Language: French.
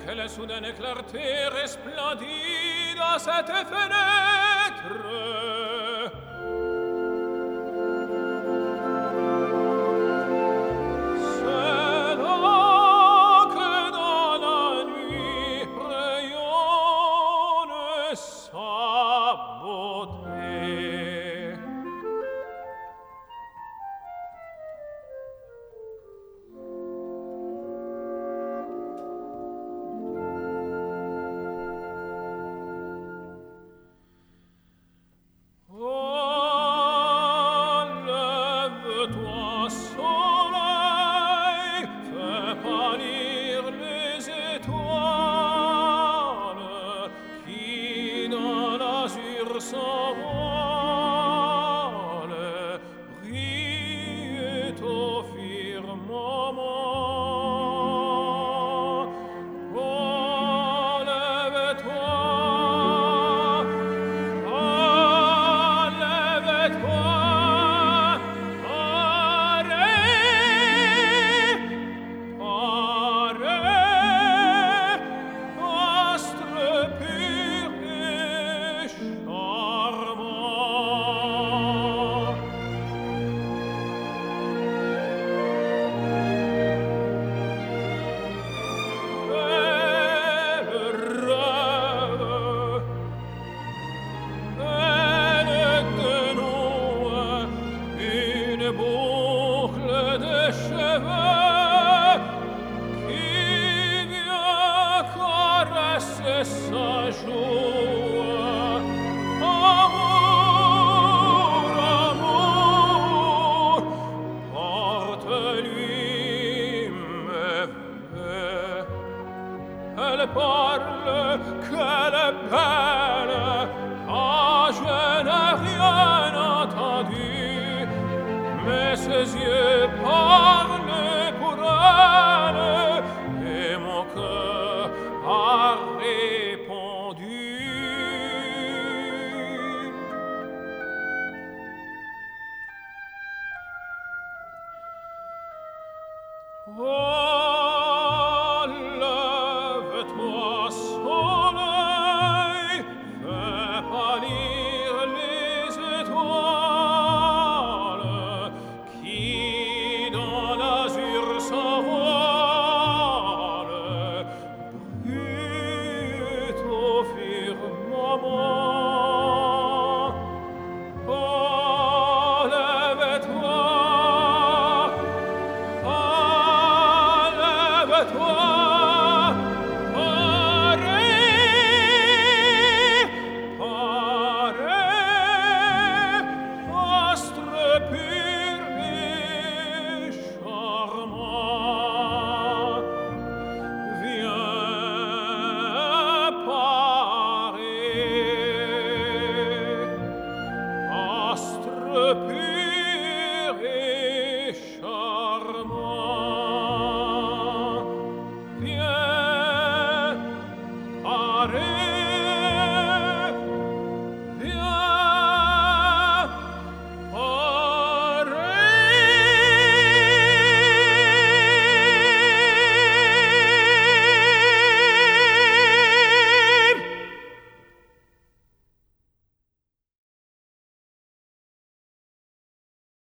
quelle soudaine clarté resplendit dans cette fenêtre. C'est là que dans la nuit rayonne sa beauté. Lève-toi, soleil, fais pâlir les étoiles qui dans l'azur s'envolent, brillent au firmament. Oh, lève-toi, sa joie. Amour, amour, porte-lui mes vœux. Elle parle, qu'elle est belle, ah, je n'ai rien entendu, mais ses yeux parlent pour elle, et mon cœur a répondu. Oh, lève-toi, soleil, fais pâlir les étoiles qui dans l'azur s'envolent, brillent au firmament. Oh, lève-toi, lève-toi, astre pur et charmant, viens parer, astre pur